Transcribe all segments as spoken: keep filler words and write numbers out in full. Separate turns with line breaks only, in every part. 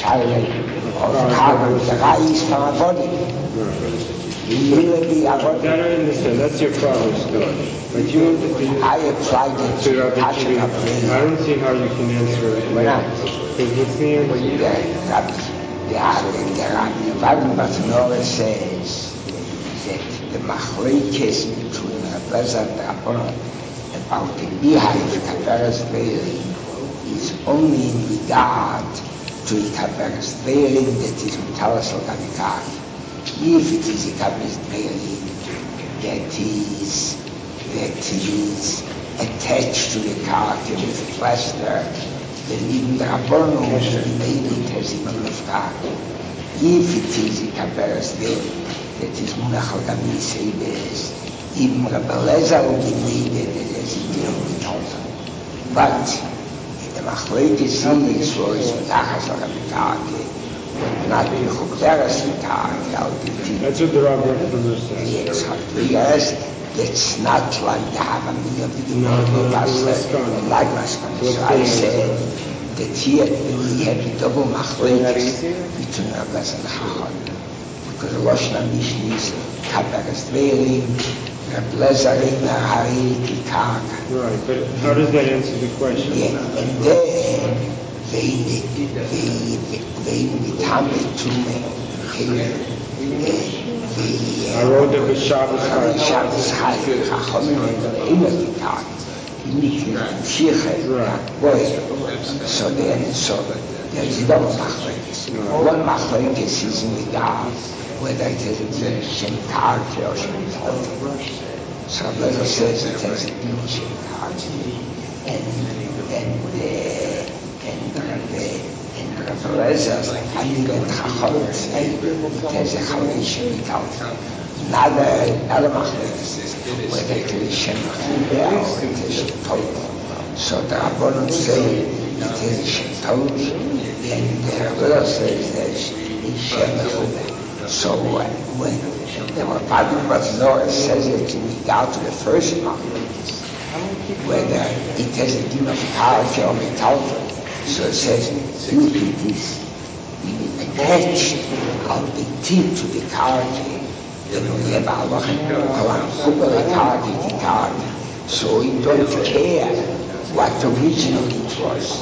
Teile of Karma, the Reis from a body. Really,
that I understand. That's your father's thought. But you want to
I applied it
to
to
Rabbi
Pasha
Kivi.
Rabbeinu.
I don't see how you can answer it.
Why not?
Because what's the answer?
The Rabbi, the Rabbi, the Rabbi Batnora says that the machlokes between Rabbi Lezer and Rabbanon about the beehive Kaperas Veiling is only in regard to the Kaperas Veiling that is Mutalas al Gavikari. If it is a Kaperas Veiling that is that is attached to the karka with plaster, then even the Rabbanon maybe it has a din of karka. If it is a Kaperas Veiling that is Munach al Gavikari, even Rabbi Lezer will be made that it has a din of Mutalas. But the machlokes is for his Munachas al Gavikari, but not the Chuperas Gavikari al Gavikari.
That's what the Rabbi says.
Yes, yes. It's not like the Havamiyah of the Gemara, like Maskana. So I said that here we have a double machlokes between Rabbi Lezer and Chacham, because the Lashon HaMishnah is Kaperas Veiling, Rabbi Lezer in the Harei Karka.
Right, but how does that answer the question?
Yeah, and then they they they become a two-man.
I wrote the Shabbos Chai.
Shabbos Chai, Chachamim and Immer Gitar, Nicht Shirche, Boy. So then, so there is no machlokes. One machlokes is in the God, whether it is a Shem Karke or Shem Karke. So Lezer says it has a din Shem Karke, and and and and. Rabbi Lezer, I think that Chachamim say it has a Chamisha Mital. Another, another machlokes, whether it is Shem Chubeh or it is Shem Tov. So the Rabbanon say it is Shem Tov, and the Rabbanon says that it is Shem Chubeh. So when the Rabbanon Batnora says it in regard to the first machlokes, whether it has a din of Karka or Mital, so it says, if it is attached of the teeth to the karka, then we have Allah karka. So we don't care what originally it was.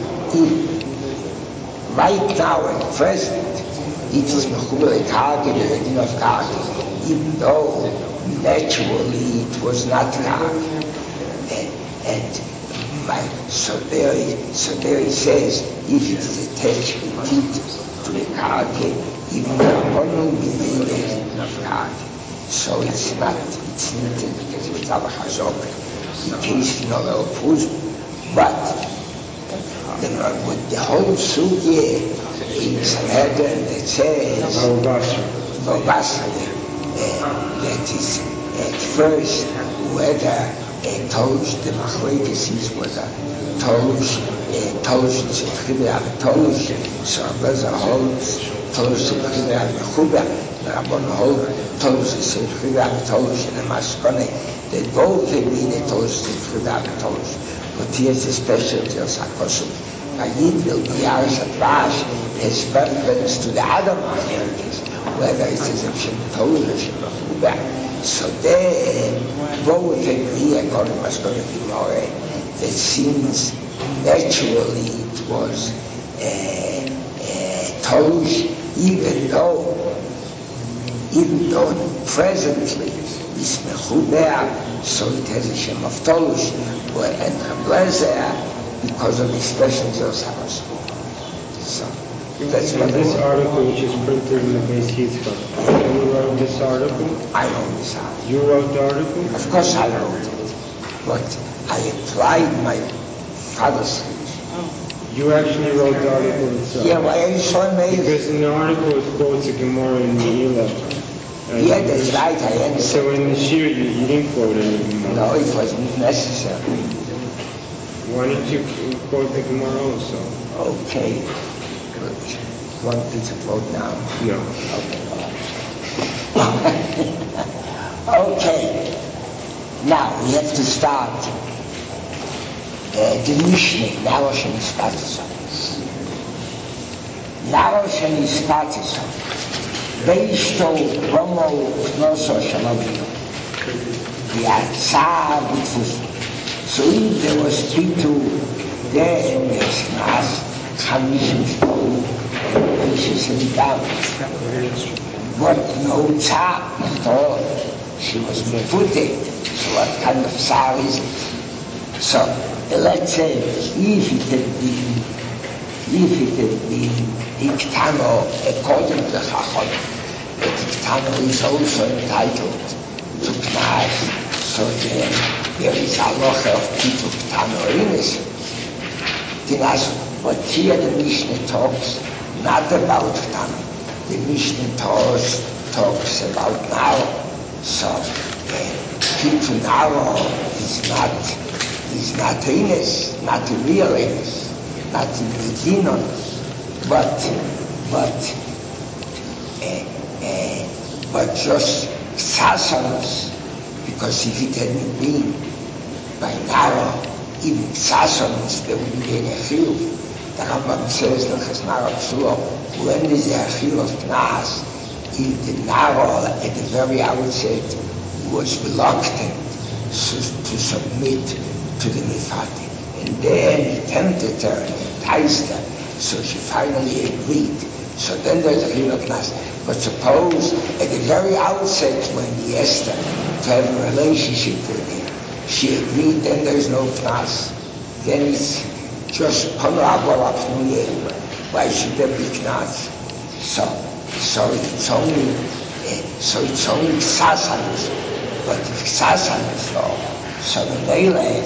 If right now at present it is mechubel karka, the din of karka, even though naturally it was not karka. And, and So there, so there he says, if it is attached with teeth to the karka, even the Rabbanon will be made as of karka. So it's not, it's needed because it's Allah Hazok, in case you know the opposed. But the, with the whole sugya in Sanhedrin that says, Babasra, uh, that is at first whether a tosh, the machlokes is whether tosh, a tosh is a chibur av tosh, so Rabbi Lezer holds tosh is a chibur av mechuber, the Rabbanon holds tosh is a chibur av tosh, and the Maskone, they both mean a tosh is a chibur av tosh, but here's the special Yos HaKosov. Vayid will be Aris Advash has reference to the other machlokes, whether it is a Shem Tosh or Shem Mechuber. So then, both agree, according to Maskone Gemara, that since naturally it was a, a tosh, even though, even though presently it's mechuber, so it has a shem of tosh, but and Rabbi Lezer, because of the special Yos HaKosov. So that's what
this article, which is printed in the Beis Yitzchak, you wrote this article?
I wrote this article.
You wrote the article?
Of course I wrote it, but I applied my father's speech.
You actually wrote the article itself?
Yeah, why are you so amazed?
Because in the article it quotes a Gemara in Megillah.
Yeah, that's right, I understand.
So in the Shir you, you didn't quote any Gemara?
No, it wasn't necessary.
Why didn't you quote the Gemara also?
Okay, good. Want me to vote now?
No.
Okay. Okay. Now we have to start uh, the Mishnah. Now I should start something. Narosh and his partisan. Based on Romo Knoso Shalabio. The Atzah B'Tfus. So if there was people there in the Shnas, Chamishim Shpol, and pieces him down. But no Tzah at all. She was mefutid. So what kind of Tzah is it? So let's say if it had been, if it had been Iktano according to Chacham, that Iktano is also entitled to Knas, so then there is a halacha of people Iktano innocent. But here the Mishnah talks not about Iktano. The Mishnah talks, talks about Naro. So people Naro is not, is not innocent, not a real innocent, not in the dinon, but, but, uh, uh, but just Sasanos, because if it hadn't been by Naro, even Sasanos, there wouldn't be any chiyuv. The Rambam says, L'chas Naro Psuo, when is there a chiyuv of Knas? If the Naro at the very outset was reluctant to submit to the Mifati, and then he tempted her and enticed her, so she finally agreed. So then there's a chiyuv of Knas. But suppose at the very outset when he asked her to have a relationship with him, she agreed, then there's no Knas. Then it's just Panarabal Apnuye. Why should there be Knas? So, so it's only, uh, so it's only Sasanas. But if Sasanas, so, so the Mele,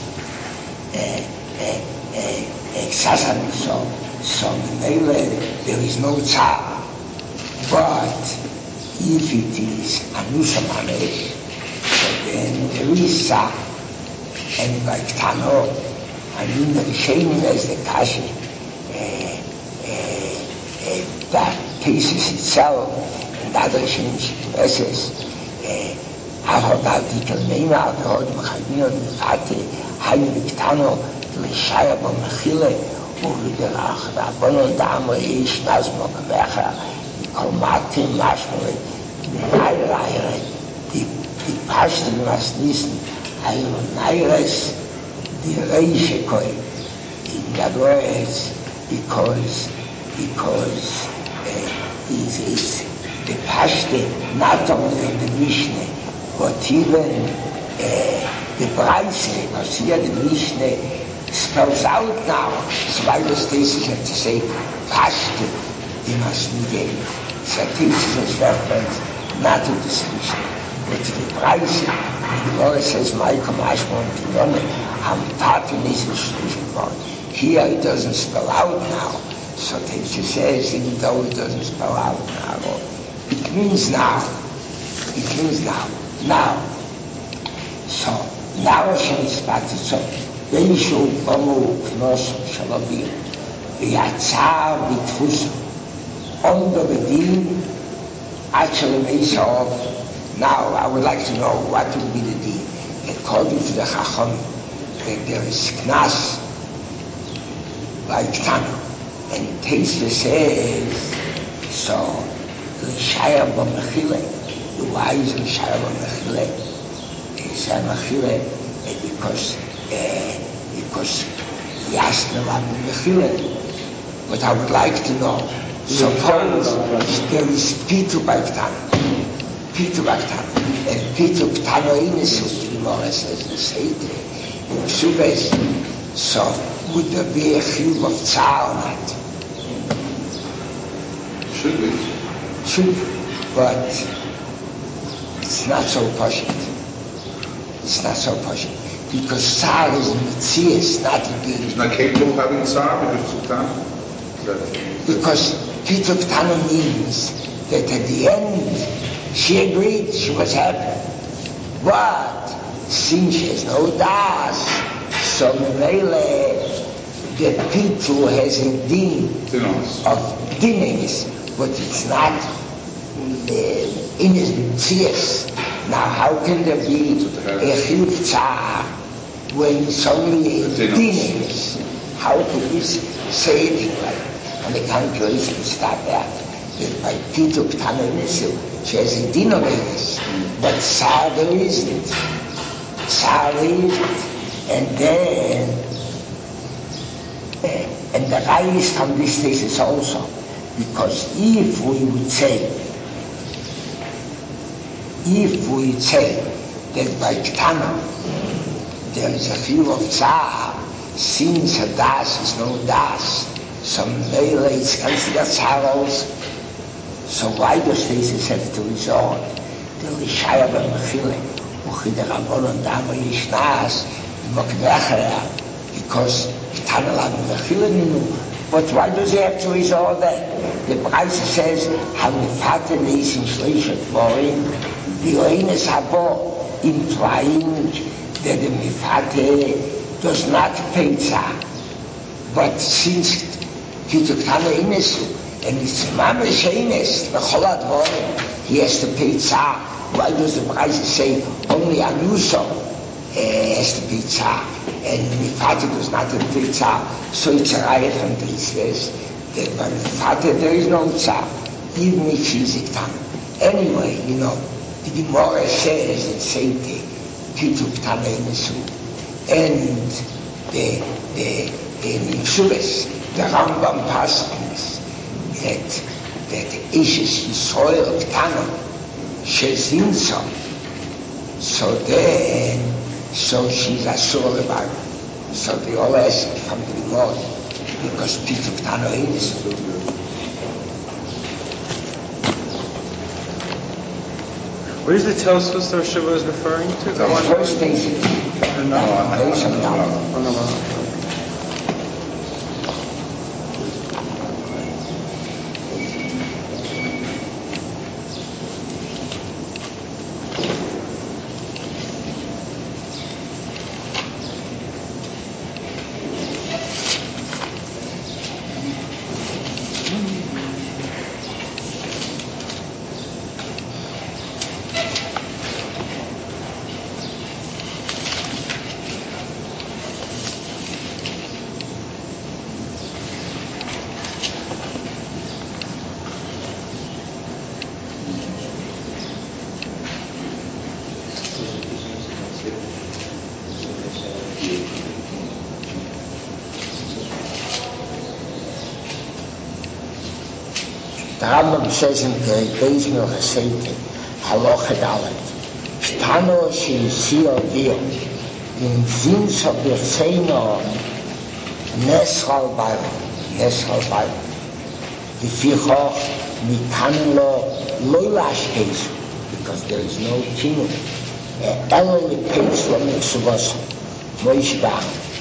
Sasanas, so, so the Mele, there is no Tzah. But if it is Anusa Mamesh, so then there is Tzah. And like Tano, I mean the Rishenim as the Kashi, uh, uh, uh, that cases itself, and other Rishenim Shitreses, Avodat Ikelmeina, Avod Mechavino, Mifate, Hayu Viktano, Lishaya B'Mechile, Uvidelach, Rabbanon Damo, Eish Nazmo B'Mecha, Kolmatim Mashmore, Naira, the Pashtim Masnissen, Ayo Nairas, the Reishekoi. In other words, because, because uh, it is the Pashtim, not only of the Mishnah, but even uh, the Braise, because here the Mishnah spells out now, so why does this have to say Pashtim? You must be so this is reference not to this Mishnah, but to the Braise. The Lord says, Michael Mashmon Tinome, I'm talking this Shlushim. Here it doesn't spell out now. So Teisha says, even though it doesn't spell out now, it means now. It means now. Now. So, now Hashem is started. So, Veishu Bamu Knos Shalabim, V'yatzar B'tfusu, under the deen, actually makes of. Now, I would like to know what would be the deen. According to the Chacham, there is Knas, like Tana. And Teisha says, so, L'shaya B'Mechile, why is L'shaya B'Mechile? L'shaya B'Mechile, because, uh, because Yasna B'Mechile. But I would like to know, suppose there is Pitu B'Ktana, Pitu B'Ktana, and Pitu B'Ktana innocent, the Gemara says in Seder, in Ksubes, so would there be a chiyuv of tzar or not?
Should be.
Should be, but it's not so pashut. It's not so pashut. Because tzar is mitzias, not a being.
He's not capable of having tzar because of Ktana?
Because Pitu B'Ktana means that at the end she agreed, she was happy. But since she has no das, so Mele, the Pitu has a din of dinings, but it's not uh, in his mitzias. Now how can there be a chiyuv tzar when it's only dinings? How could we say anything like that? and the calculation start there. By Pituk Tanainisu, she has a din of Elis, but Tsar there isn't. Tsar there isn't. And then, uh, and the Reis from this thesis also, because if we would say, if we would say that by Ktana there is a few of Tsar, since a Das is no Das, some Leila is considered Tsar also. So why does this have to resort? The Lishaya ben Mechile, Uchi the Rabban and Dama Yishnas, Moknechaya, because Tanala ben Mechile Ninu. But why does he have to resort there? The Braise says, Hamifate Leisim Shleishet Morim, Vioines Habo, implying that the Mifate does not pay Tzah. But since Pituk Tanainisu, and it's Mamash Eines, the Cholad Vorim, he has to pay Tzah. Why does the Braise say only Anuso uh, has to pay Tzah, and Mifate does not have to pay Tzah? So it's a riot from this, yes, that by Mifate there is no Tzah, even if she's a Ktan. Anyway, you know, the Gemara says in Seite, Pituk Tanainisu, and the, the, the Nitzules, the Rambam Paskins, that that Ishes Yisrael Ktana Shezin so so then so she's a soul about so they all ask from the Gemara because Pituk Ktana is
what is the Tosfos that Shiva is referring to?
The one first basic
No, no, no, no.
The Rambam says in the Beis Mil Chaseite, Halacha Dalet, Ktano she'isio dio, in Zins of the Zeino, Nesral Bailo, Nesral Bailo. Lefichoch, Nikan lo Loilash Kesu, because there is no Kinu. Elo Lepeis lo Meksuvoso, Moish Bach.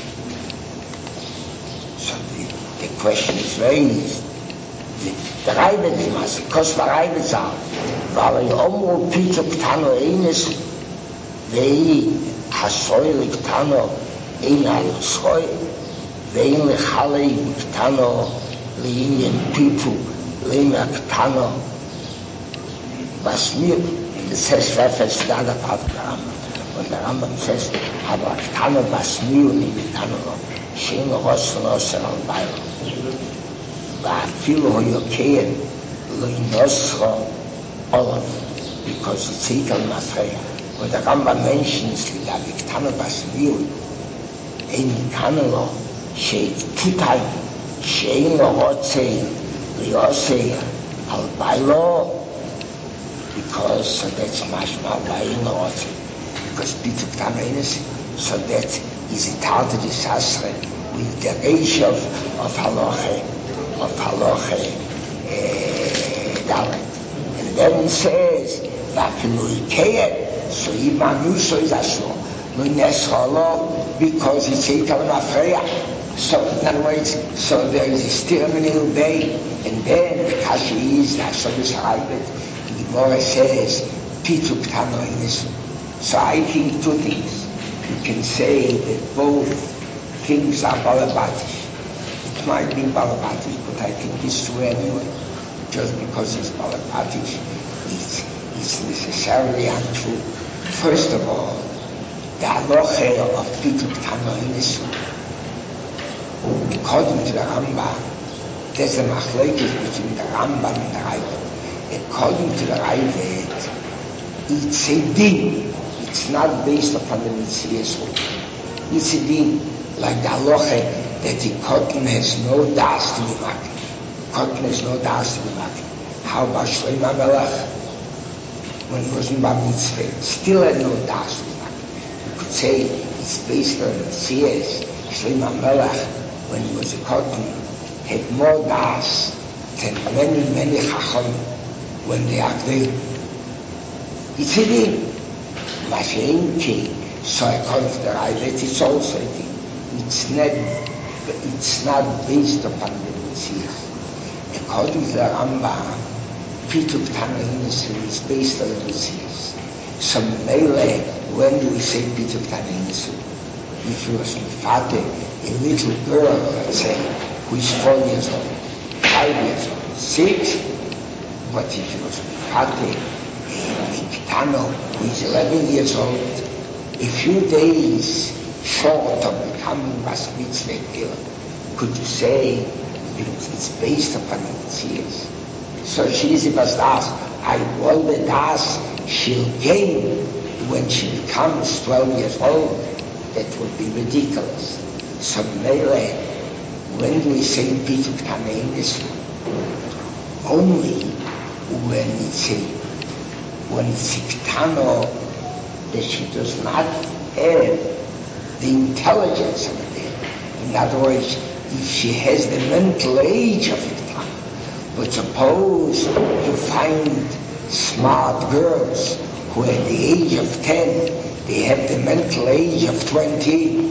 So the, the question is raised. The Reibe Dimas, Kosva Reibe Zal, weil er Omru Pituk Ktano Eines, Vei Hasoi Liktano Ein Al-Schoi, Vei Lechalei Ktano Leinian Pitu, Leina Ktano, was mir, das says reference to the other part of the Rambam, when the Rambam says, aber Ktano was mir und Ktano, Shein Rosh Nosser Al-Bailo. Vafilu hoyokein lo inosro olav, because it's equal mafreya. When the Rambam mentions that the Ktana Basmiul, ein kanelo, she two times, shein lo rotzei liosei al bailo, because so that's mashma bayin lo rotzei, because Pituk Ktana is, so that is entitled to the Sasre with the ratio of, of halacha. Of halacha dalet, and then it says vafilu ikeyet, so imanuso is aslo lo neshalo, because it's eikal mafreya. So in other words, so there is a terminal day, and then the kashi is aslo is hybrid. The Gemara says Pituk Ktano Einisu. So I think two things. You can say that both things are balabatish. It might be balabatish, but I think it's true anyway. Just because it's balabatish, it's, it's necessarily untrue. First of all, the halacha of Pituk Ktano Einisu, according to the Rambam, there's a machlokes between the Rambam and the Raiva. According to the Raiva, it's a din. It's not based upon the Mitzvah's rule. It's a din, like the halacha that the cotton has no das to be maked. Cotton has no das to be maked. How about Shlomo Melech? When he was in Bar Mitzvah, still had no das to be maked. You could say it's based on Mitzvahs. Shlomo Melech, when he was a cotton, had more das than many, many chacham when they are there. It's a din. Mashenki, so according to the Raiva, it's also a din. It's not, it's not based upon the Mitzvahs. According to the Rambam, Pituk Tana'inis is based on the Mitzvahs. So Mele, when do we say Pituk Tana'inis? If you was Mifate, a little girl, let's say, who is four years old, five years old, six, but if you was Mifate, a Kitano, who is eleven years old, a few days short of becoming Bas Mitzvah girl, could you say it's, it's based upon the Mitzvahs? So she is a Bas Das. I all the Das she'll gain when she becomes twelve years old. That would be ridiculous. So Mele, when do we say Pituk Tana'inis? Only when it's a when it's a Kitano that she does not have the intelligence of it. In other words, if she has the mental age of it. But suppose you find smart girls who at the age of ten, they have the mental age of twenty,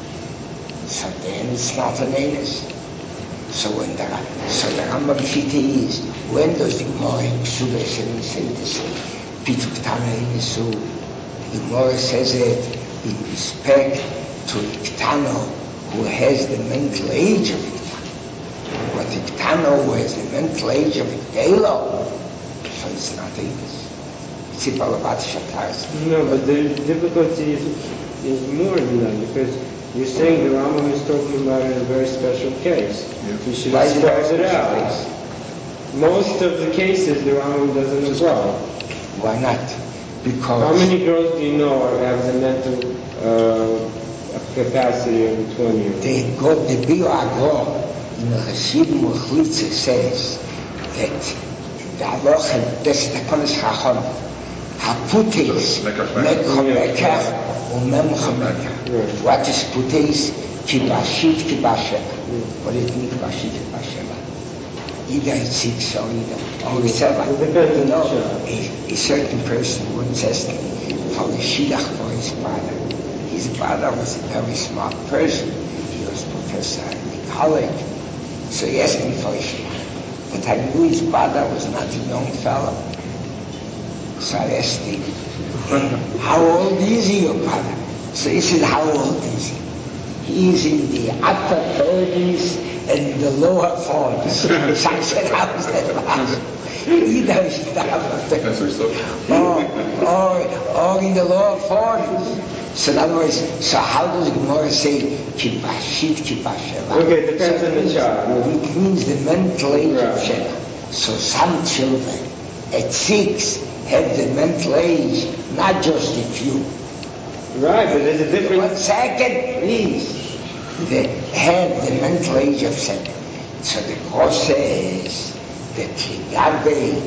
so then it's not an anus. So when the, so the Rambam Shita is, when does the Gemara in Ksubah say this? Pituk Tana'inis, the Gemara says it in respect to Iktano, who has the mental age of Iktano. But Iktano, who has the mental age of Iktalo, so it's not anus. It's a Balabat Shataris.
No, but the difficulty is, is more than that, because you're saying the Rambam is talking about it in a very special case.
Yeah.
You should
Why
have
is it
spelled it
a special
out.
case?
Most of the cases the Rambam doesn't apply.
Why not? Because
How many girls do you know have the mental uh, capacity of a twenty-year-old?
they go, the Bio Agro in the Hasidim Uchlitze says that the Halacha, that's the Kodesh Chacham, Haputeis, Mekha Mekha, Umemcha Mekha. What is Puteis? Kibashit Kibasheva. What is it mean Kibashit Kibasheva? Either it's six or either, or it's seven.
It depends
You
on
know,
the
a, a certain person once asked me for the Shidduch for his father. His father was a very smart person. He was professor in the college. So he asked me for a Shidduch. But I knew his father was not a young fellow. So I asked him, how old is he, your father? So he said, how old is he? He is in the upper thirties and the lower forties. So I said, how is that possible? Either he's in the upper thirties or, or, or in the lower forties. So in other words, so how does Gemara say, Kibashit Kibasheva?
Okay, it depends
so
on the child.
It means the mental age
Right.
of Sheva. So some children at six have the mental age, not just a few.
Right, but there's a
One
difference.
second, please. They have the mental age of seven. So the Torah says that Ligabe,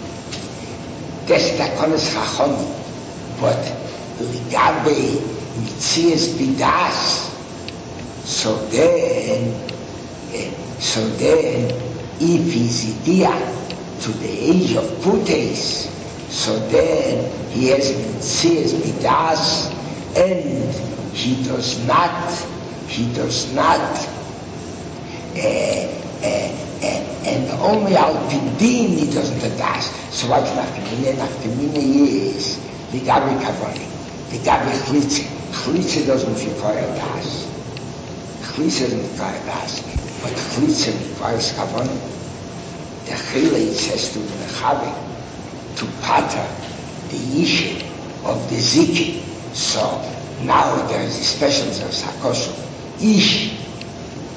that's the Kodesh Chacham, but Ligabe Mitzias Bidas. So then, eh, so then, if he's Idia to the age of Putes, so then he has Mitzias Bidas, and he does not, he does not, uh, uh, uh, and only al pidin he doesn't adas. So what's nafkamina? Nafkamina is the gabi kavani, the gabi chlitze. Chlitze doesn't require das. Chlitze doesn't require das, but chlitze requires kavani. The chile says to the chavi, to pater the issue of the ziki. So now there is a special Zakoshu. Ish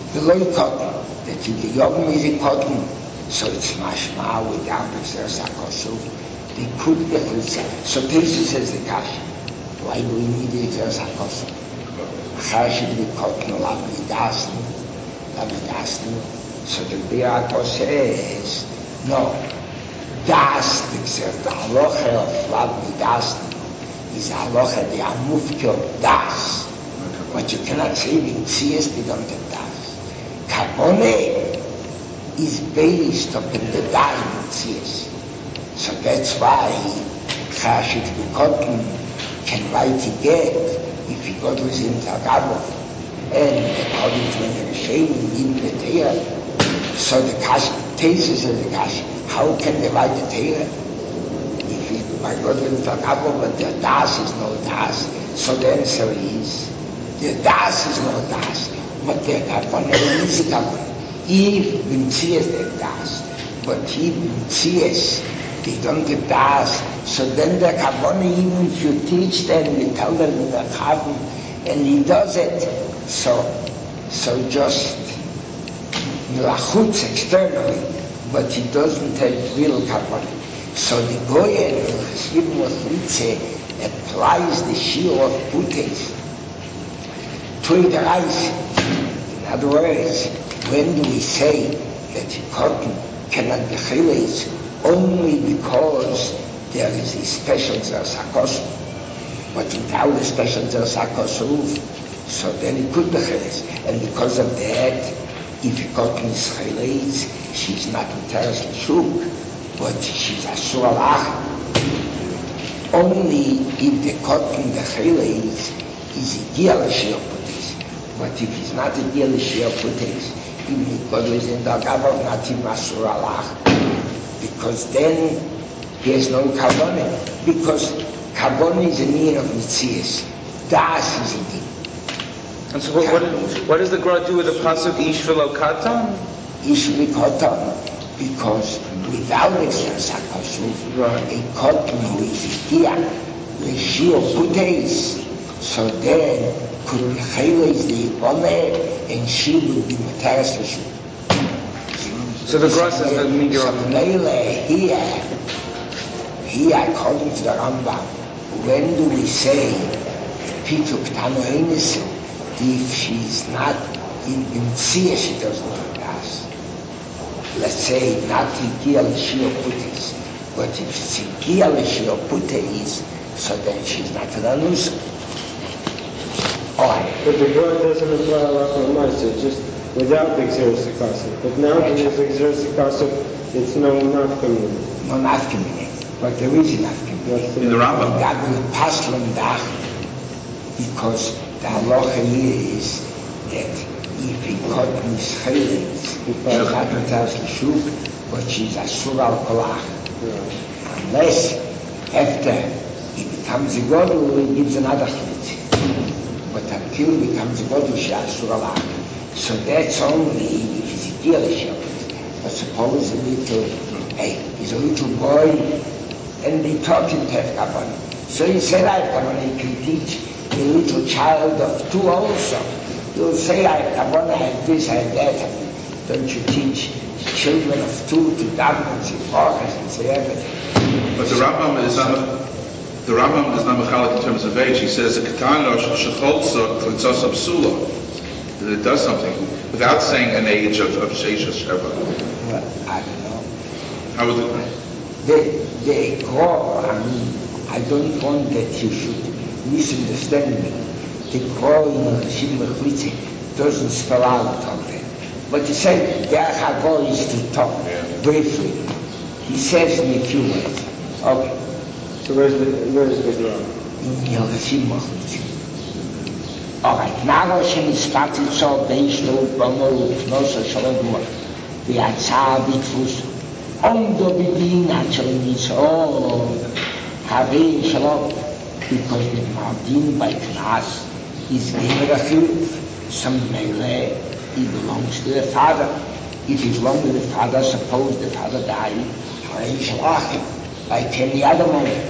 the loy cotton, that in the yogam is a cotton, so it's mashma without exercise akosu. They could get it. So Teisu says the kasha. Why do we need the exercise akosu? Achar should be cotton, lavidasnu, lavidasnu. So the Birako says, no, das, the halacha of lavidasnu is halacha the amufki of das. But you cannot say in Tzias they don't have das. Kavone is based upon the das in Tzias. So that's why Chashit B'Kotten can write a get if he got with him Tagabov. And according to the Rishonim in the Torah, so the Kash, Tesis of the Kash, how can they write the Torah? If he, by God with Tagabov, but the das is no das, so the answer is, the das is no das, but the Kavone is a Kavone. If B'Tzias the das, but if B'Tzias they don't get das, so then the Kavone, even if you teach them, you tell them in the Chavim, and he does it, so, so just lachutz externally, but he doesn't have real Kavone. So the Goyen in Chassidut Moshe applies the shiur of Putes to the rice. In other words, when do we say that cotton cannot be chiles? Only because there is a special Zersakosu. But without a special Zersakosu, so then it could be chiles. And because of that, if a cotton is chiles, she's not Teres L'Shuk, but she's Asur Alach. Only if the cotton, the chiles, is a Gial Shiur Putes. But if it's not a Gial Shiur Putes, even if God is in the Gabov, not even Asur Alach. Because then he has no Kavone. Because Kavone is a mean of Mitzias. Das is a din.
And so what, what, what does the Gra do with the pasuk Ish v'lo katan?
Ish v'lo katan, because without exercise akosu, a cotton who is here, the shiur Putes, so then could be chiles the Ibone, and she would be Teres L'Shuk.
So the Gra says that mean
so here, here according to the Rambam, when do we say Pituk Tano Einisim, if she's not in B'Tzia, she doesn't do das. Let's say not Igia L'Shiur Putes, but if it's Igia L'Shiur Putes, so then she's not an Anusa. Alright.
But the Gra doesn't apply Halacha L'Maaseh, just without the Xeris Akasuk. But now that there's Xeris Akasuk, it's no nafkamina.
No nafkamina. But there is a nafkamina.
In the Rambam.
That will pass from Dach, because the halacha is that if a cotton is chiles, she's not Teres L'Shuk, but she's Asur Al Kolach. Unless after he becomes a Godel, he gives another chalitz. But until he becomes a Godel, she's Asur Al Kolach. So that's only if he's a deal shepherd. But suppose a little, hey, he's a little boy, and they taught him to have Kavone. So he said, I have Kavone. He can teach a little child of two also. He'll say, I have Kavone, I have this, I have that. Don't you teach children of two to daven and say foreheads and say everything?
But the Rambam is not, the Rambam is not mechalik in terms of age. He says, a katana shecholza klitzasa psula. That it does something without saying an age of of Sheish Sheva.
Well, I don't know.
How would it?
The the Gra, I mean, I don't want that you should misunderstand me. The Gra in Chassidut Mechlitze doesn't spell out all that. But he said the Gra is to talk
yeah.
briefly. He says in a few words. Okay.
So where's the where's the Gra?
In Chassidut Mechlitze. Alright, now Hashem is started so based on Bomo, Knosa, Shalom, the Atzah, Bitfus, Ondo Bidin, actually means, oh, Harei, Shalom, because the Mardin by Knas is given a chiluf. Some Mele, he belongs to the father. If he belongs to the father, suppose the father died, Harei, Shalom, like any other moment.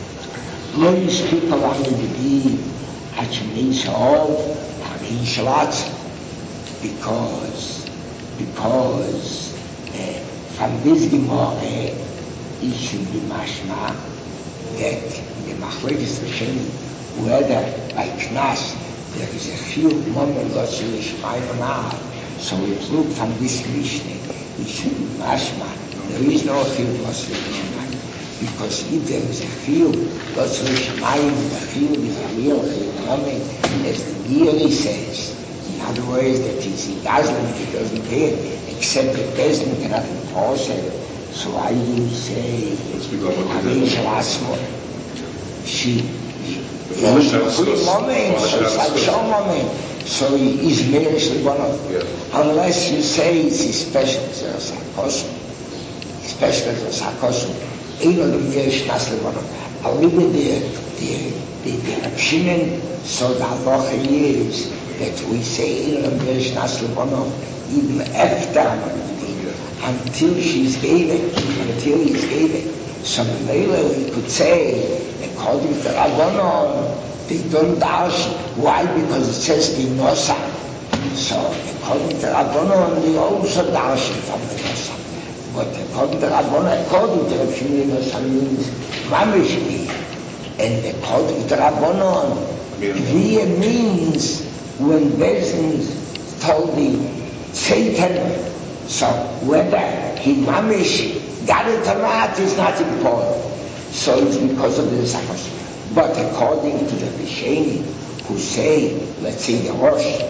Lo yispeak along the Bidin, Hachemei Sha'ov, Harei Shalatz. because, because uh, from this Gemara, it should be mashma that the Machlokes Rishonim, whether by Knas there is a few moments that you Shemaim now, so it look from this Mishnah, it should be mashma. There is no few lots of Shemaim, because if there is a few lots of Shemaim, the few is a real moment, as the Giri says. In other words, that is, he doesn't, he doesn't care, except the person cannot enforce it. So I will say, Havin Shalasmo, she, is a free moment, so it's a show moment, so he is Meirish Libono. Unless you say it's a special Zakosum, special Zakosum, ain't no Meirish Nas Libono. I'll leave it there, the, the, the Reb Shimon, so the halacha is that we say in the Meirish Nas Libono, even after until she's given, until he's given. So later we could say, according to Rabbanon, they don't dash. Why? Because it says Binosa. So according to Rabbanon, they also dash from Binosa. But according to Rabbanon, according to the Binosa means Mamishki. And according to Rabbanon, Via means when Bezin told the Satan. So whether he mamish got it or not is not important. So it's because of the Zakos. But according to the Rishonim, who say, let's say the Rosh,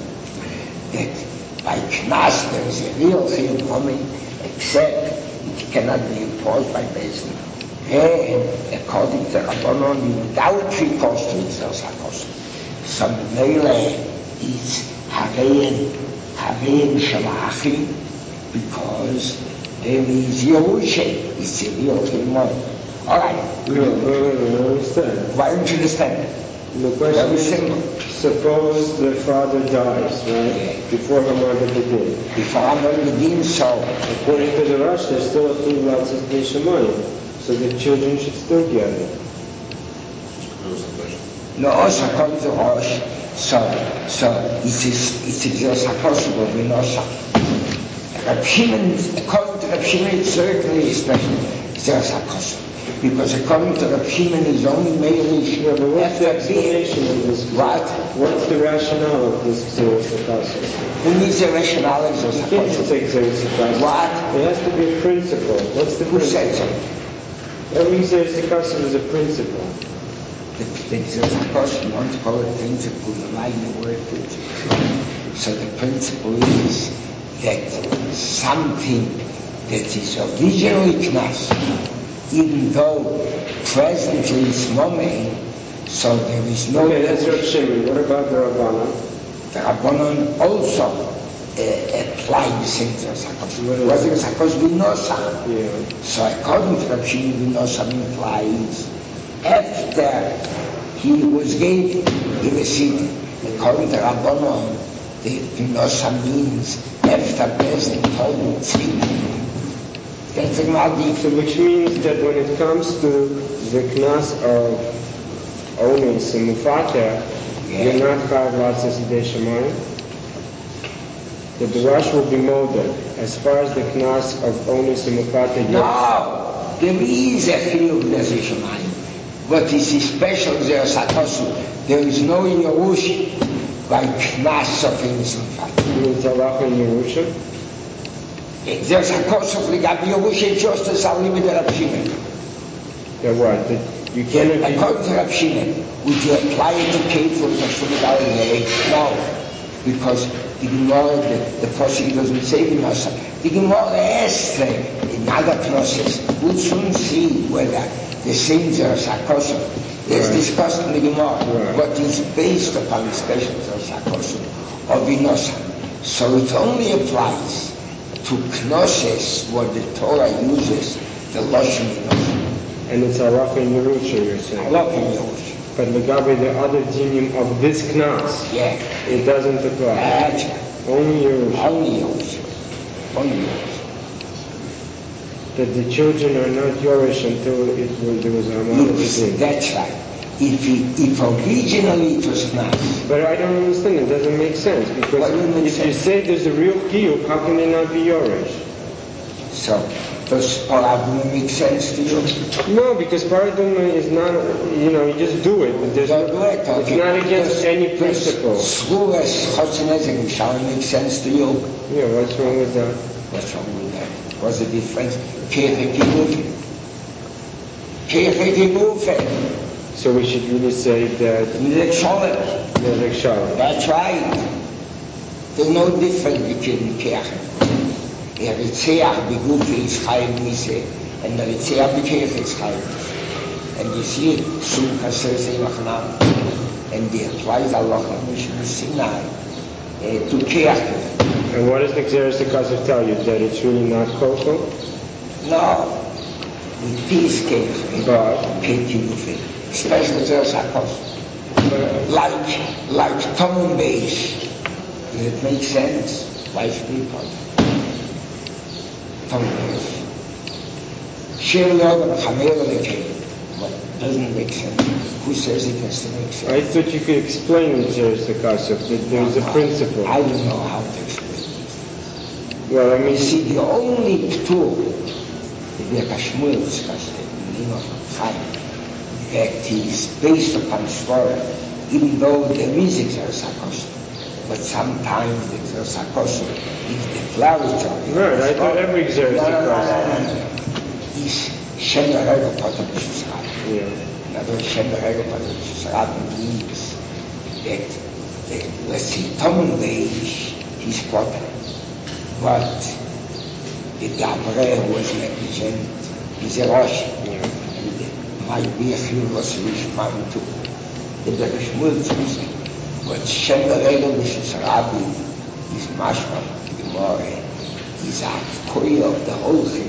that by Knas there is a real thing coming, except it cannot be enforced by Bezdin. And according to Rabbanon, without recourse to it, there's Zakos. So Mele is Harein, Harein Shalachim, because there is Yerusha, it's a real thing. All right.
No, no, no, no, understand.
Why don't you understand?
The question
Very
is,
simple.
suppose the father dies, right?
Yeah.
Before Hamad Bedin.
Before Hamad Bedin, so
according to the Rosh, there's still a few lots of Neshamayim, so the children should still get it.
No, also according to Rosh, so so it is it is just possible we know something. Reb Shimon, according to Reb Shimon, it's certainly special. It's just a custom. Because according to Reb Shimon, it's only Meirish.
Yeah, but what's the explanation of this?
What?
What's the rationale of this Xeris Akasim?
Who needs a rationale of Xeris
You can't just
Akasim?
take Xeris Akasim.
What?
There has to be a principle. What's the
Who
principle?
said so?
Every Xeris Akasim is a principle.
The, the Xeris Akasim, you want to call it principle, the line the word principle. So the principle is that something that is originally Knas, even though presently it's Momein, so there is no...
Okay, that's Reb Shimon. What about the Rabbanon?
The Rabbanon also uh, apply the same to Zakos. What is Zakos Binosa?
Yeah.
So according to Reb Shimon, Binosa implies after he was given in the city. According to Rabbanon, the Binosa means after person told him tzvi. That's a Maldi.
So which means that when it comes to the Knas of Onis and Mufata,
Yeah.
you're not five lots of Sidei Shemayim. That the Rosh will be molded. As far as the Knas of Onis and Mufata, yes.
No, there is a chiyuv Nezir Shemayim, but it's a special Zeres HaKosu. There is no Yerush by Knas of Onis and Mufata.
You mean Talach and Yerusha?
There's a course of Ligabi Yerusha just as I'll leave it at Reb Shimon.
That what? That you cannot...
According to Reb Shimon, would you apply it to Kefor for Shumidal Day? No, because the Gemara, the, the Pasuk doesn't say Binosa. The Gemara asks in other process, we'll soon see whether the same Zeres HaKosu is discussed in the Gemara,
right.
but it's based upon the special Zeres HaKosu of Binosa. So it only applies to Knosses, what the Torah uses, the Lashon Binosa.
And it's Halach and Yerusha, you're saying?
Halach and Yerusha.
But Legabe, the other dinim of this Knas,
Yeah.
it doesn't apply.
That's
Only Yerusha.
only Yerusha. Only Yerusha.
That the children are not Yerush until it was, there was a Hamad
Yes,
Bedin.
that's right. If, it, if originally it was not.
But I don't understand, it doesn't make sense. Because
What do you mean
if you
sense?
say there's a real Chiyuv, how can they not be Yoresh?
So, does Paraduma make sense to you?
No, because Paraduma is not, you know, you just do it. There's
Don't
no,
do it, okay.
it's not against
Does-
any principle.
Does Schules Chotzenezek shall make sense to you?
Yeah, what's wrong with that?
What's wrong with that? What's the difference? Kirche Kibufen. Kirche Kibufen.
So we should really say that
Nidek Sholem.
Nezek Shalom.
That's right. There's no difference between Kirche. A Ritzeach Begufe is Chaim Mise, and the Ritzeach Bekirche is Chaim Mise. And you see, Sum Kasser Zeinachnam, and the applies Allah Mishnah Sinai to Kirche.
And what does the Xeris Akasif tell you? That it's really not Koko?
No, with peace Kirche,
But,
Kirche especially Xeris Akasif. Like, like Tom Beis. Does it make sense? Wise people. Tom Beis. Shir Yodam Chamer Lekein. But it doesn't make sense. Who says it has to make sense?
I thought you could explain the Xeris Akasif, that there's a principle.
I don't know how to explain it.
Well, I mean,
You see, the only ptur that Hashmuel discussed in the name of Chaim, that is based upon Svara, even though there is Xeris Akasif, but sometimes the Xeris Akasif is declaratory.
right, I thought every Xeris
No, no, no,
Akasif.
no, no, no. Is Shem Regel Potem Shusrat.
Yeah.
In other words, Shem Regel Potem Shusrat means that, that, let's see, Tom Beis, he's Potem. But the Gabriel was negligent, he's a Rosh.
Yeah.
And might be a few Rosh man too. The Bereshmul says, but Shem Regel Shusrat is Mashma, Gemara, is a koy of the whole thing.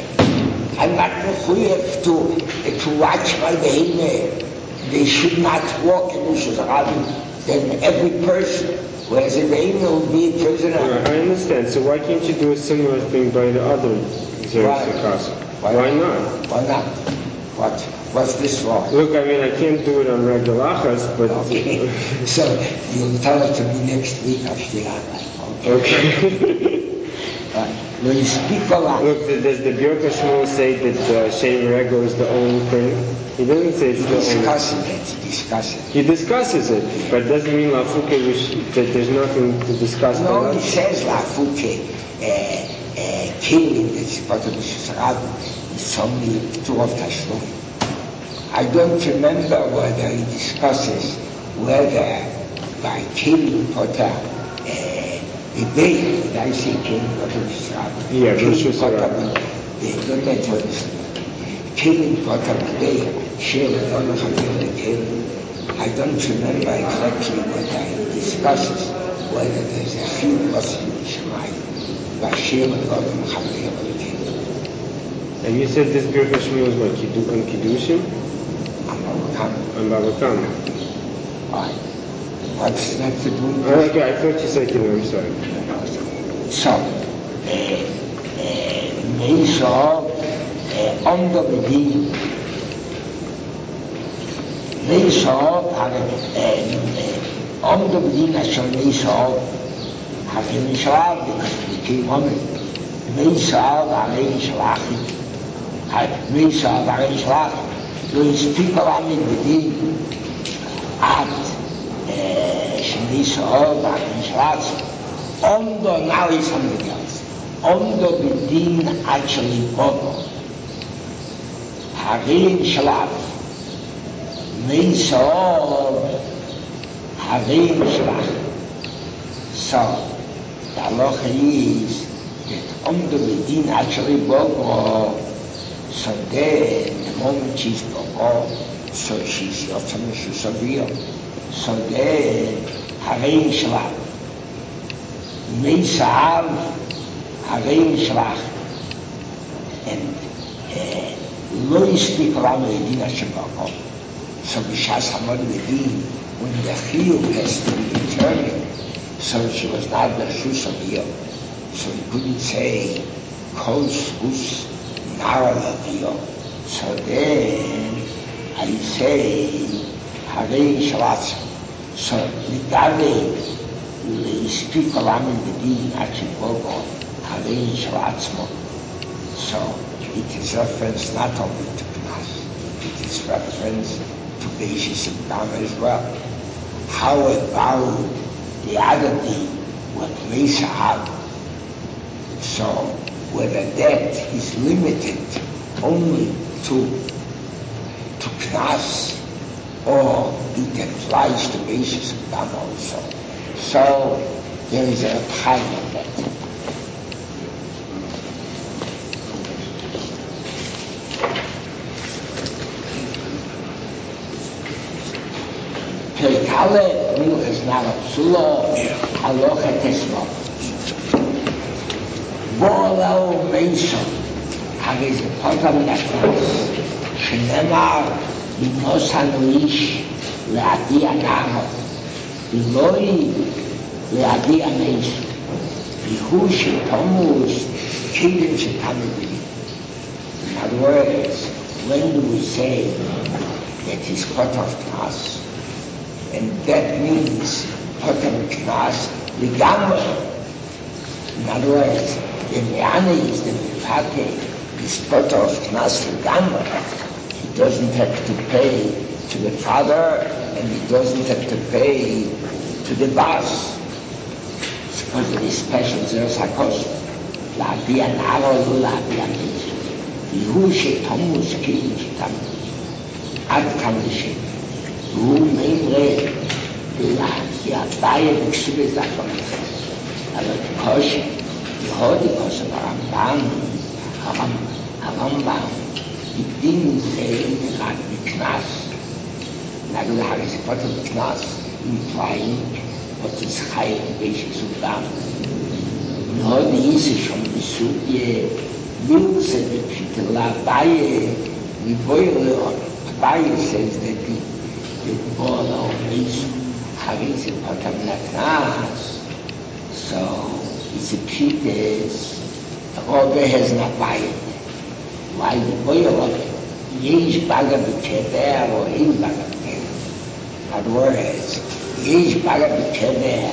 I'm not mechuyev to, to watch my behemoth. They should not walk in Rosh Hashanah. Then every person who has a behemoth will be a prisoner.
Right, I understand. So why can't you do a similar thing by the other Xeris
Why?
Akasif?
Why?
Why not?
Why not? What? What's this for?
Look, I mean, I can't do it on regular Achas, but...
Okay. So you'll tell it to me next week after that. Okay.
Okay.
Right. When you speak a lot.
Look, does the Bjorka Shmuel say that uh, Shem Regel is the only thing? He doesn't say it's the only
Discussing it, discussing it.
He discusses it, but it doesn't mean Lafuke that there's nothing to discuss.
No,
about
he
it.
says Lafuke, uh, uh, killing that's part of the Shusarad is only two of Tashlum. I don't remember whether he discusses whether by killing Potter, uh, the day that I say killing Potter Shusarad,
Yeah,
killing
Rosh
Potter,
Hashanah.
the don't let what is killing Potter the day, Shir Don Hamil killing. I don't remember exactly what I discusses, whether there's a few possible Shemai, Bashir and Rodam Hamil killing.
And you said this Bjorka Shmuel is what, Kidu, on Kiddushin?
I'm overcome.
On Baba Kama?
Why? What's that to do with
Oh, okay, I thought you said Kiddushin, I'm sorry.
So, Meisov, on the beginning, Meisov, on the beginning, so Meisov, Hakim Shalach, because he came on it. Meisov, Hakim Shalach, Meisov, Hakim Shalach, those people on the beginning, at Meisov, Hakim Shalach, on the, now is something else. On the bedin actually bono. Harim shlaf. Meisov. Harim shlaf. So, the halacha is that on the bedin actually bono. So then, the moment she's bono, so she's yotzam shusaviyah. So then, Harim shlaf. Meisav. Harim Shlach, and lo yistik lam le'edin Hashem ba'kom. So b'shas hamad le'edin, when the chiyuv has to be determined, so she was not b'shus aviyah, so he couldn't say kol shus nara l'aviyah. So then I say, Harei Shalatz. So, Nidave, we speak around in the Din, actually, Bogo, Harei Shalatzmo. So, it is reference not only to Knas, it is reference to Beishis and Dam as well. How about the other Din, what Mesa had? So, whether that is limited only to to Knas, or it applies to Beishis and Dam also. So, there is a time of that. Perikale, nu is not Psulo, Halocha Tesmo. Bolau Meishon, Hagez Potam Naknas, Shenemar, Bimosan Rish, Leadi Anamo, Biloi, Leadi Ameishon, Bihu Shetomus, Kilim Shetamidi. In other words, when do we say that he's cut off Knas? And that means Potam Knas Ligamah. In other words, the Me'ane is the Mepate, is part of Knas Ligamah. He doesn't have to pay to the father, and he doesn't have to pay to the boss. Suppose it is special Zeros HaKos. La'adi Anaro, La'adi Amesh. Yehu Shetomus Kilim Shetamus. Ad Kamishim. הוא מימרי יעבאי בקשוב את הקונפס אבל קושי יהודי קושי ברמב"ם הרמב"ם בדין זה רק בקנס נגד הרזפות בקנס implying what is high basis of them יהודי איזה שום בסוגיה מילסה בפתלה באי מבוי לאון באי says that the the Bola is having the Potam Naknas. So it's a key is Robbe has not bought it. Why the boy Robbe? Yesh Baga B'Keber or In Baga B'Keber. In other words, Yesh Baga B'Keber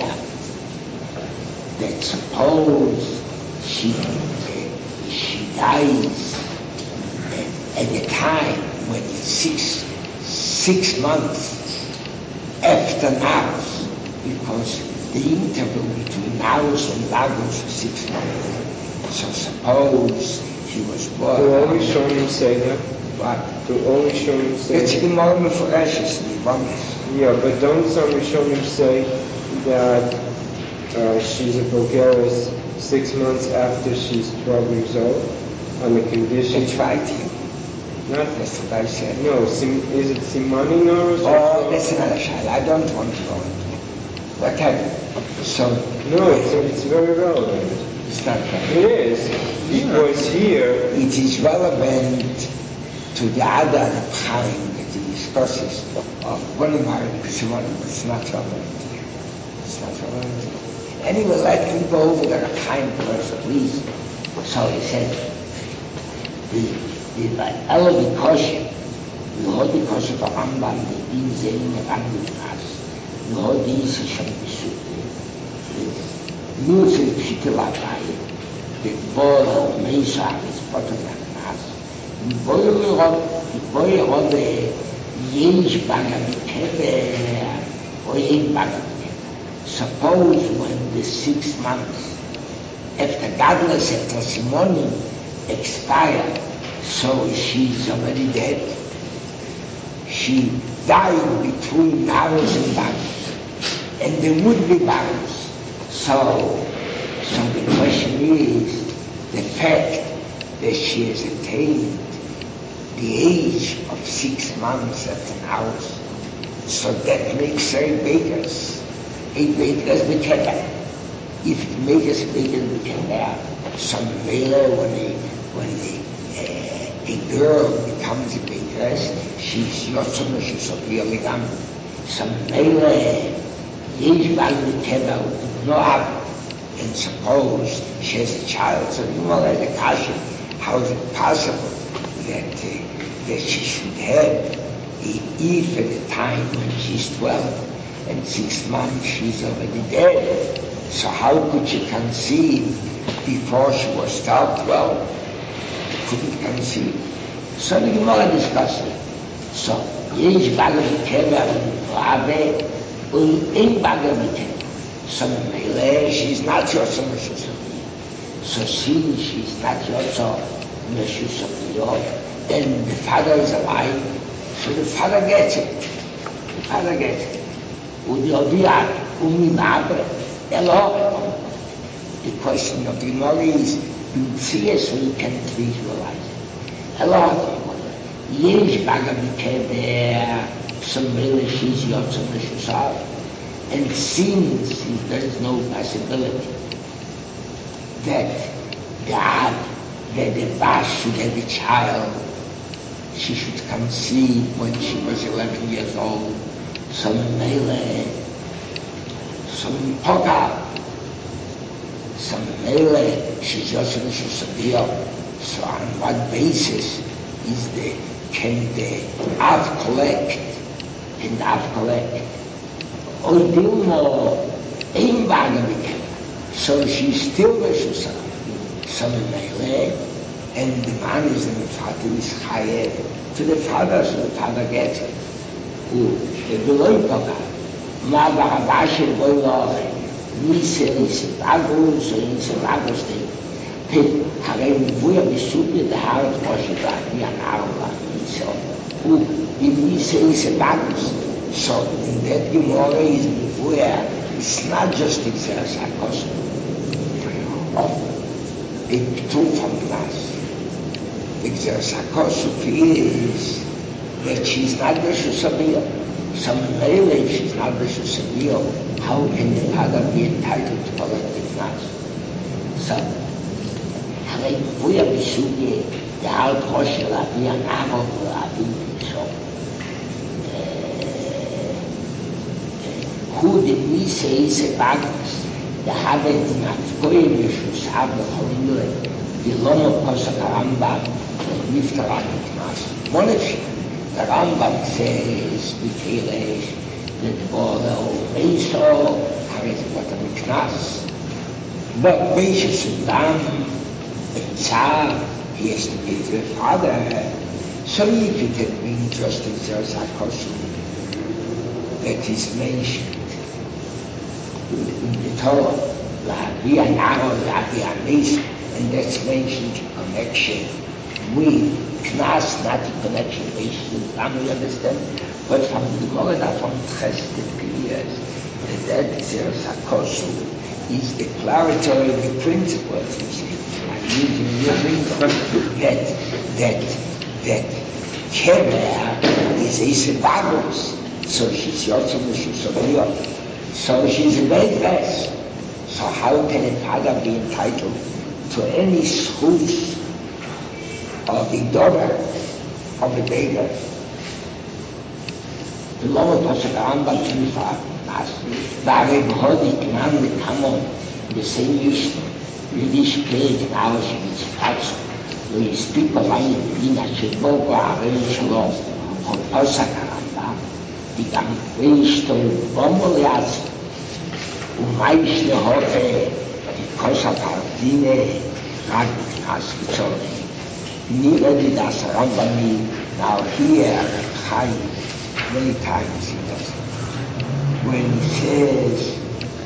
that suppose she uh, she dies at, at the time when it's six six months after Naus, because the interval between Naus and Lagos is six months. So suppose he was born.
Do all Rishonim say that?
What?
Do all Rishonim say
it's
that?
It's more ferociously once.
Yeah, but don't some Rishonim say that uh, she's a Bulgaris six months after she's twelve years old on the condition?
That's right.
Not
That's what I said.
No, sim, is it Simani Norris?
Oh, that's another shayla. I don't want to go into it. Whatever. So.
No, it's, it's very relevant.
It's not relevant.
It is. Because here.
It is relevant to the other time that he discusses of one of my Simon, but it's not relevant. It's not relevant. Anyway, let him go over the time first, please. So he said, the the Elavi Kosher, the Hodi Kosher for Rambam, the Din Zein Rambam Knas, the Hodi is a Shem Besute, the Nuzil Kitelabai, the Bola Mesa is Potam Knas, the Boy Rob, the Boy Rob, Yesh Baga B'Keber, or Yin Baga B'Keber. Suppose when the six months after Gadlus, after Simoni expired, so she's already dead. She died between Naus and Bagus. And there would be Bagus. So, so the question is, the fact that she has attained the age of six months after Naus, so that makes her a Bekas. A Bekas B'Keber. If it makes us Bekas B'Keber, some Mela, when they, when they Uh, a girl becomes a Bekas, she's Yotzim, she's a Bioligam. Some Mele, Yesh Baga B'Keber, no have. And suppose she has a child, so you know, like a Kasha, how is it possible that, uh, that she should have if at the time when she's twelve and six months she's already dead, so how could she conceive before she was twelve? Couldn't conceive. So the Gemara discussed it. So, יש בגר בקבר רבה, ואין בגר בקבר. So Mele, she's not Yotza Meshus Abiyah. So since she's not Yotza Meshus Abiyah, then the father is alive, so the father gets it. The father gets it. Udiobiyah, Uminabre, Elohim. The question of the Gemara is, you see it so you can visualize it. Elohim. Yesh Baga B'Kever, so Mele, she's Yotza Meshus Abiyah. And since there is no possibility that God, that the Bash should have a child, she should conceive when she was eleven years old, some Mele, some Poga, some Mele, she's just in Shusabiyah. So on what basis is the, can the Av collect, can the Av collect? Or Dilmo, ein Baga B'Kever. So she's still Reshus Abiyah. So Mele, and the man is in the father is Chayev to the father, so the father gets it. Who? The Beloy Poga. Ma B'Habashir Boiloch, Nise Nise Bagus, so Nise Bagus Dei. Harei Mvuya B'Subye, the Harat Moshe B'Abiyah Narva, Nise. Who? Nise Nise Bagus. So in that Gemara is where it's not just Xeras HaKosov of a P'tur from Knas. Xeras HaKosov is that she's not Reshus Abiyah. Some Mele, she's not Reshus Abiyah. How can the father be entitled to collect the Knas? So, Harei Mvuya B'Subye, the Harat Moshe B'Abiyah Narva, B'Abiyah so. Who the Nise Ise Bagus, the Habet Nafkoy Reshus Abiyah, the Lomo Posach Rambam, the Niftar HaKnas. Monesh, the Rambam says, B'Teiresh, that Borel Beiso, Haret Vatam Knas. But Beishus Udam, a Tsar, he has to pay to the father. So if it had been just in Xeras HaKosov, that is mentioned in the Torah, L'Habiyah Naro, L'Habiyah Nes, and that's mentioned in connection with Knas, not in connection with Ram, we understand, but from the Gemara from Chesed appears that that Xeras HaKosov is declaratory of the principles, you see. I'm using your principle that, that, that Kever is Ise Bagus, so she's Yotza Meshus Abiyah. So she's a maidress. So how can a father be entitled to any schus of the daughter of a beggar? The Lord Pasuk Rambam Tunifa, Vare B'Hodik Nam V'Tamon, the same Mishnah, Yiddish page now she is Fatso, we speak of Ayin Bina Sheboko Arem Shalom, on Pasuk Rambam. Die גם weißt Bommel jetzt und meiste Hofe die Kosapardine hat das gezogen. Nie ready das Rambam now here high many times he does it. When he says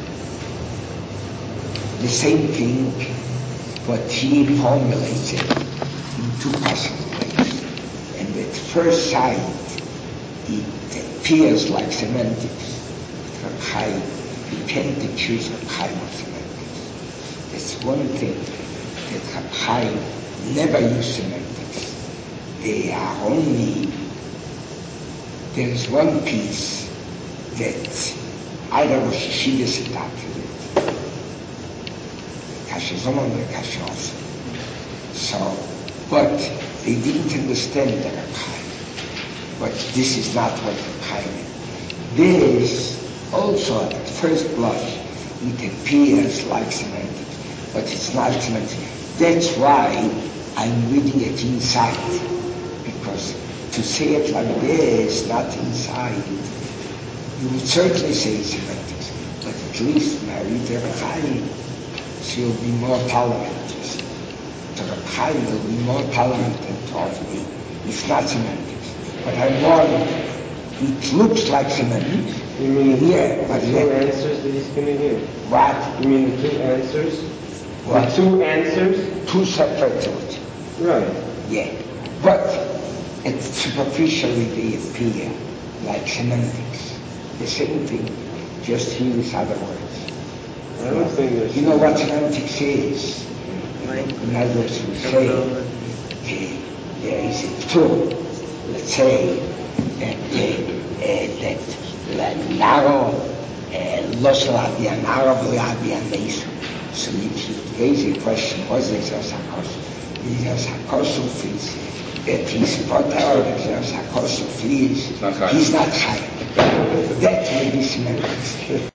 the same thing but he formulates it in two possible ways. And at first sight it appears like semantics. From Chaim, you can't accuse Reb Chaim of semantics. That's one thing that Reb Chaim never used semantics. They are only, there is one piece that either Rosh Hashiva is adopted it. Kasha Zomon or Kasha also. So, but they didn't understand the Reb Chaim. But this is not what Reb Chaim is. This also, at first blush, it appears like semantics, but it's not semantics. That's why I'm reading it inside, because to say it like this, not inside, you would certainly say it's semantics, but at least married to Reb Chaim, she'll be more tolerant. To Reb Chaim will be more tolerant than to me. It's not semantics, but I'm warning you. It looks like semantics.
You mean
yeah,
the
but
two
then,
answers that he's going to give?
What?
You mean the two answers?
What?
The two answers?
Two separate thoughts.
Right.
Yeah. But it superficially they appear like semantics. The same thing, just here with other words.
I don't think there's...
You know what semantics is? In other words, we say, okay, there is a tool, let's say, that, uh, uh, that Naro, Los Rabia, Naro Rabia Mesu. So if you raise a question, what's the Sakosu? The Sakosu is that he's potter, the Sakosu is he's not high. That may be semantics.